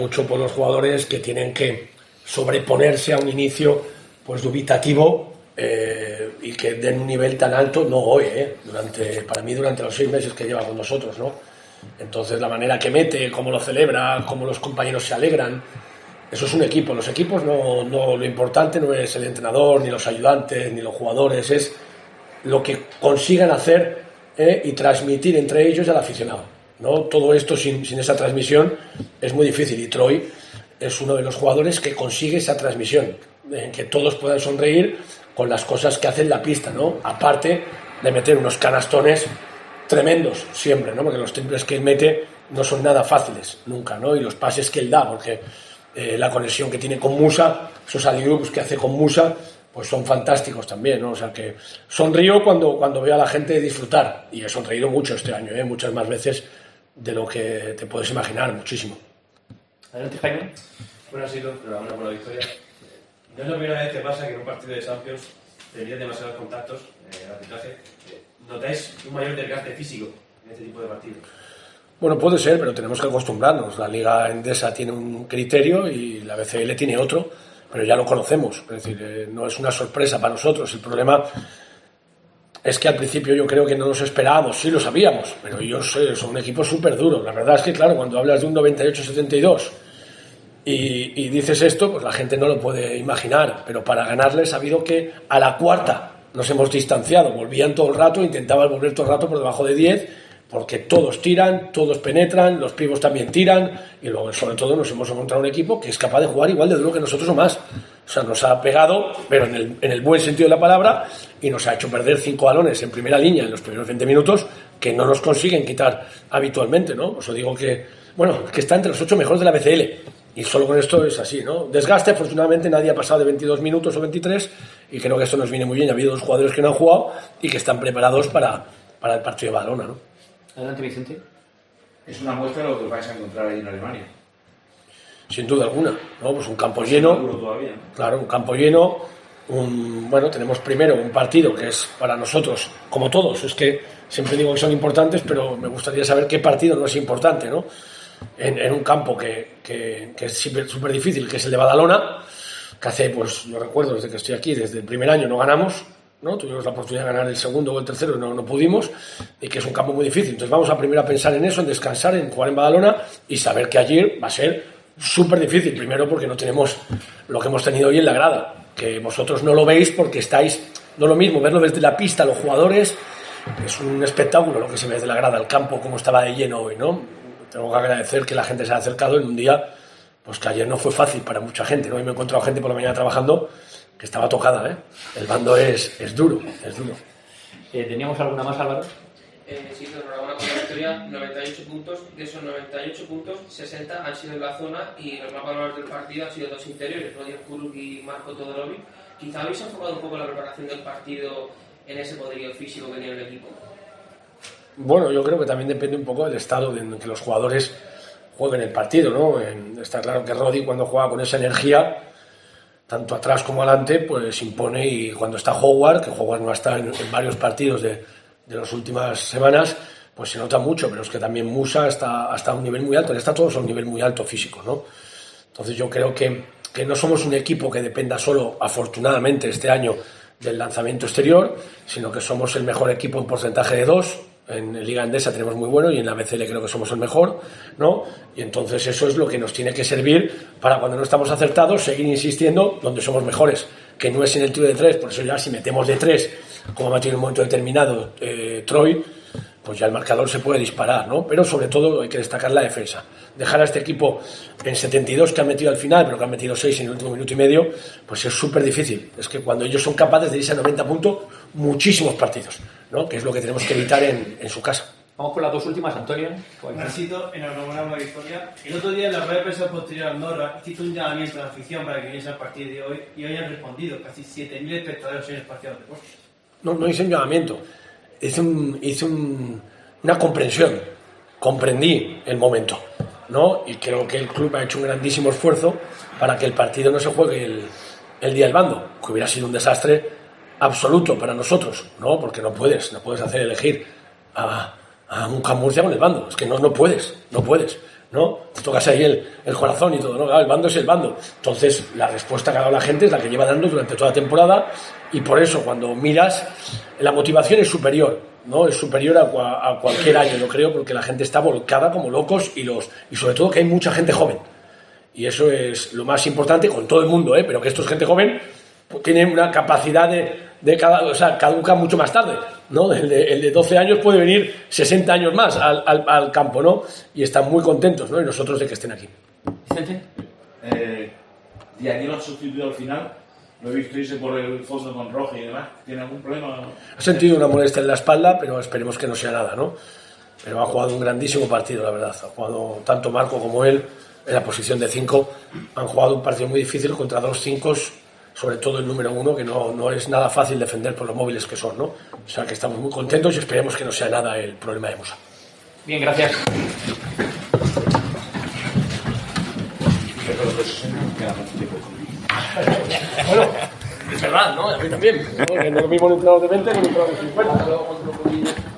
mucho por los jugadores que tienen que sobreponerse a un inicio pues dubitativo y que den un nivel tan alto, no hoy, para mí durante los 6 meses que lleva con nosotros, ¿no? Entonces la manera que mete, cómo lo celebra, cómo los compañeros se alegran, eso es un equipo. Los equipos no, lo importante no es el entrenador, ni los ayudantes, ni los jugadores, es lo que consigan hacer y transmitir entre ellos al aficionado, ¿no? Todo esto sin esa transmisión es muy difícil, y Troy es uno de los jugadores que consigue esa transmisión, que todos puedan sonreír con las cosas que hace en la pista, ¿no? Aparte de meter unos canastones tremendos siempre, ¿no? Porque los triples que él mete no son nada fáciles, nunca, ¿no? Y los pases que él da, porque la conexión que tiene con Musa, esos alley-oops que hace con Musa, pues son fantásticos también, ¿no? O sea que sonrío cuando veo a la gente disfrutar, y he sonreído mucho este año, muchas más veces de lo que te puedes imaginar, muchísimo. Adelante, Jaime. Bueno, ha sido, pero ahora por la victoria. No es la primera vez que pasa que en un partido de Champions tenéis demasiados contactos, arbitraje. ¿Notáis un mayor desgaste físico en este tipo de partidos? Bueno, puede ser, pero tenemos que acostumbrarnos. La Liga Endesa tiene un criterio y la BCL tiene otro, pero ya lo conocemos. Es decir, no es una sorpresa para nosotros. El problema es que al principio yo creo que no nos esperábamos, sí lo sabíamos, pero ellos son un equipo súper duro. La verdad es que, claro, cuando hablas de un 98-72 y dices esto, pues la gente no lo puede imaginar, pero para ganarles ha habido que a la cuarta nos hemos distanciado, volvían todo el rato, intentaban volver todo el rato por debajo de 10, porque todos tiran, todos penetran, los pibos también tiran, y luego sobre todo nos hemos encontrado un equipo que es capaz de jugar igual de duro que nosotros o más. O sea, nos ha pegado, pero en el buen sentido de la palabra, y nos ha hecho perder 5 balones en primera línea en los primeros 20 minutos que no nos consiguen quitar habitualmente, ¿no? Os digo que, bueno, que está entre los 8 mejores de la BCL, y solo con esto es así, ¿no? Desgaste, afortunadamente nadie ha pasado de 22 minutos o 23, y creo que esto nos viene muy bien. Ha habido 2 jugadores que no han jugado y que están preparados para el partido de Badalona, ¿no? Adelante, Vicente. Es una muestra de lo que vais a encontrar ahí en Alemania. Sin duda alguna, ¿no? Pues un campo lleno, todavía, ¿no? Claro, un campo lleno, bueno, tenemos primero un partido que es para nosotros, como todos, es que siempre digo que son importantes, pero me gustaría saber qué partido no es importante, ¿no? En un campo que es súper difícil, que es el de Badalona, que hace, pues lo recuerdo desde que estoy aquí, desde el primer año no ganamos, ¿no? Tuvimos la oportunidad de ganar el segundo o el tercero y no pudimos, y que es un campo muy difícil. Entonces vamos a primero a pensar en eso, en descansar, en jugar en Badalona y saber que allí va a ser súper difícil. Primero porque no tenemos lo que hemos tenido hoy en la grada, que vosotros no lo veis porque estáis, no lo mismo verlo desde la pista, los jugadores, es un espectáculo lo que se ve desde la grada, el campo como estaba de lleno hoy, ¿no? Tengo que agradecer que la gente se haya acercado en un día, pues que ayer no fue fácil para mucha gente, ¿no? Hoy me he encontrado gente por la mañana trabajando que estaba tocada, ¿eh? El bando es duro, es duro. ¿Teníamos alguna más, Álvaro? Sí, enhorabuena por la victoria, 98 puntos, de esos 98 puntos, 60 han sido en la zona y los más valores del partido han sido 2 interiores, Roger Kuruk y Marco Todorovic. Quizá habéis enfocado un poco la preparación del partido en ese poderío físico que tiene el equipo. Bueno, yo creo que también depende un poco del estado en que los jugadores jueguen el partido, ¿no? Está claro que Roddy, cuando juega con esa energía, tanto atrás como adelante, pues impone, y cuando está Howard, que Howard no está en varios partidos de las últimas semanas, pues se nota mucho, pero es que también Musa está a un nivel muy alto, está todos a un nivel muy alto físico, ¿no? Entonces yo creo que no somos un equipo que dependa solo, afortunadamente este año, del lanzamiento exterior, sino que somos el mejor equipo en porcentaje de 2, en Liga Endesa tenemos muy bueno y en la BCL creo que somos el mejor, ¿no? Y entonces eso es lo que nos tiene que servir para cuando no estamos acertados seguir insistiendo donde somos mejores, que no es en el tiro de 3, por eso ya si metemos de 3, como ha metido en un momento determinado Troy, pues ya el marcador se puede disparar, ¿no? Pero sobre todo hay que destacar la defensa. Dejar a este equipo en 72 que han metido al final, pero que han metido 6 en el último minuto y medio, pues es súper difícil. Es que cuando ellos son capaces de irse a 90 puntos, muchísimos partidos, ¿no? Que es lo que tenemos que evitar en su casa. Vamos con las 2 últimas, Antonio. Narcito, enhorabuena por la victoria. El otro día en la rueda de prensa posterior a Andorra hiciste un llamamiento a la afición para que viniese al partido de hoy y hoy han respondido casi 7.000 espectadores en el partido de deportes. No hice un llamamiento, hice una comprensión, comprendí el momento, ¿no? Y creo que el club ha hecho un grandísimo esfuerzo para que el partido no se juegue el día del bando, que hubiera sido un desastre absoluto para nosotros, ¿no? Porque no puedes hacer elegir a un Can Murcia con el bando, es que no puedes, ¿no? Te tocas ahí el corazón y todo, ¿no? Claro, el bando es el bando. Entonces, la respuesta que ha dado la gente es la que lleva dando durante toda la temporada, y por eso, cuando miras, la motivación es superior, ¿no? Es superior a cualquier año, yo creo, porque la gente está volcada como locos, y sobre todo que hay mucha gente joven. Y eso es lo más importante con todo el mundo, pero que esto es gente joven, pues, tiene una capacidad caduca mucho más tarde, ¿no? El de 12 años puede venir 60 años más al campo, ¿no? Y están muy contentos, ¿no? Y nosotros de que estén aquí. Vicente. Diaguí lo han sustituido al final. Lo he visto irse por el fondo con Roja y demás. ¿Tiene algún problema? Ha sentido una molestia en la espalda, pero esperemos que no sea nada, ¿no? Pero ha jugado un grandísimo partido, la verdad. Ha jugado tanto Marco como él en la posición de 5. Han jugado un partido muy difícil contra 2 5, sobre todo el número 1, que no es nada fácil defender por los móviles que son, ¿no? O sea que estamos muy contentos y esperemos que no sea nada el problema de Musa. Bien, gracias. Bueno, es verdad, ¿no? A mí también, ¿no? Que no es lo mismo un entrenador de 20 que un entrenador de 50.